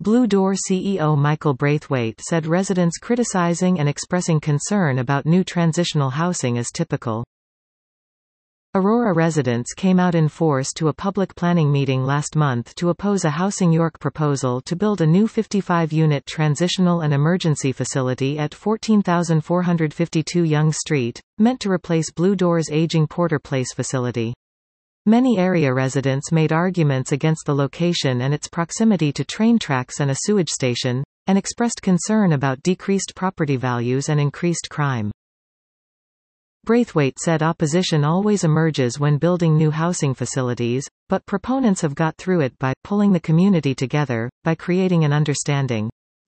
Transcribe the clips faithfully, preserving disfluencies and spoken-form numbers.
Blue Door C E O Michael Braithwaite said residents criticizing and expressing concern about new transitional housing is typical. Aurora residents came out in force to a public planning meeting last month to oppose a Housing York proposal to build a new fifty-five unit transitional and emergency facility at fourteen thousand four hundred fifty-two Yonge Street, meant to replace Blue Door's aging Porter Place facility. Many area residents made arguments against the location and its proximity to train tracks and a sewage station, and expressed concern about decreased property values and increased crime. Braithwaite said opposition always emerges when building new housing facilities, but proponents have got through it by pulling the community together, by creating an understanding.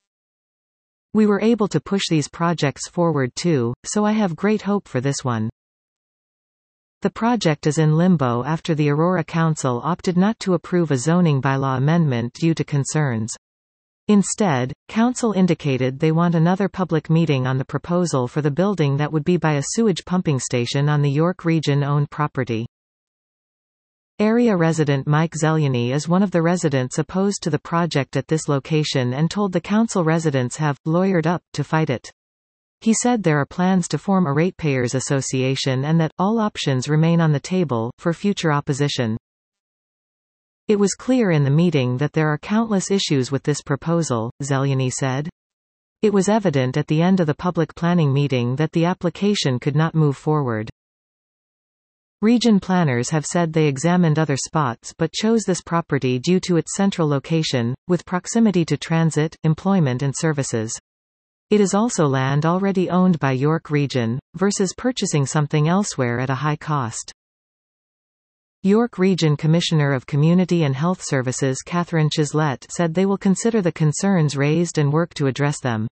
We were able to push these projects forward too, so I have great hope for this one. The project is in limbo after the Aurora Council opted not to approve a zoning bylaw amendment due to concerns. Instead, Council indicated they want another public meeting on the proposal for the building that would be by a sewage pumping station on the York Region-owned property. Area resident Mike Zelyany is one of the residents opposed to the project at this location and told the Council residents have lawyered up to fight it. He said there are plans to form a ratepayers association and that all options remain on the table for future opposition. It was clear in the meeting that there are countless issues with this proposal, Zelyany said. It was evident at the end of the public planning meeting that the application could not move forward. Region planners have said they examined other spots but chose this property due to its central location, with proximity to transit, employment and services. It is also land already owned by York Region, versus purchasing something elsewhere at a high cost. York Region Commissioner of Community and Health Services Catherine Chislett said they will consider the concerns raised and work to address them.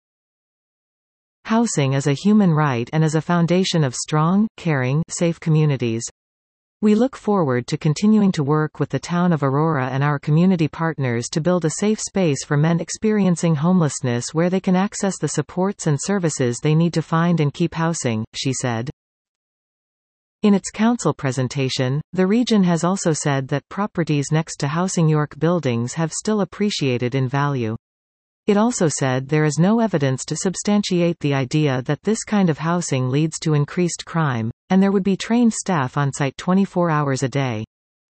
Housing is a human right and is a foundation of strong, caring, safe communities. We look forward to continuing to work with the town of Aurora and our community partners to build a safe space for men experiencing homelessness where they can access the supports and services they need to find and keep housing, she said. In its council presentation, the region has also said that properties next to Housing York buildings have still appreciated in value. It also said there is no evidence to substantiate the idea that this kind of housing leads to increased crime, and there would be trained staff on site twenty-four hours a day.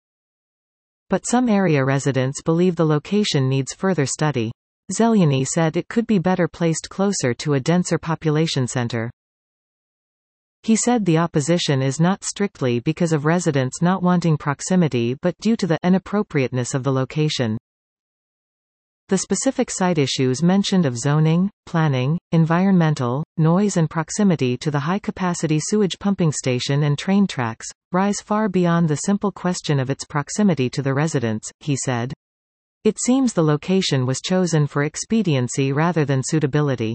But some area residents believe the location needs further study. Zelyany said it could be better placed closer to a denser population center. He said the opposition is not strictly because of residents not wanting proximity but due to the inappropriateness of the location. The specific site issues mentioned of zoning, planning, environmental, noise and proximity to the high-capacity sewage pumping station and train tracks, rise far beyond the simple question of its proximity to the residents, he said. It seems the location was chosen for expediency rather than suitability.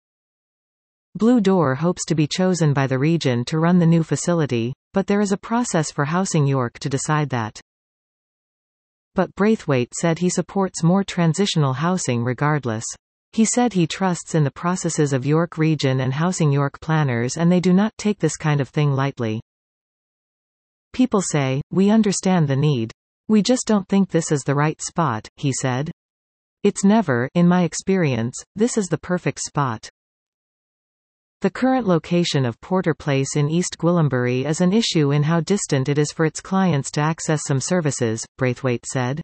Blue Door hopes to be chosen by the region to run the new facility, but there is a process for Housing York to decide that. But Braithwaite said he supports more transitional housing regardless. He said he trusts in the processes of York Region and Housing York planners and they do not take this kind of thing lightly. People say, we understand the need. We just don't think this is the right spot, he said. It's never, in my experience, this is the perfect spot. The current location of Porter Place in East Gwillimbury is an issue in how distant it is for its clients to access some services, Braithwaite said.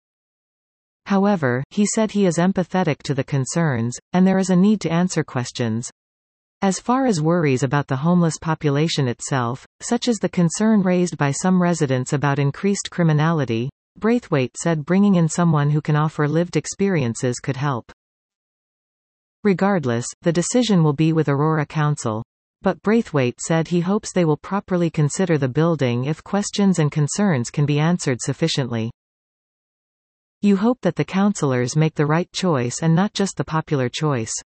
However, he said he is empathetic to the concerns, and there is a need to answer questions. As far as worries about the homeless population itself, such as the concern raised by some residents about increased criminality, Braithwaite said bringing in someone who can offer lived experiences could help. Regardless, the decision will be with Aurora Council. But Braithwaite said he hopes they will properly consider the building if questions and concerns can be answered sufficiently. You hope that the councillors make the right choice and not just the popular choice.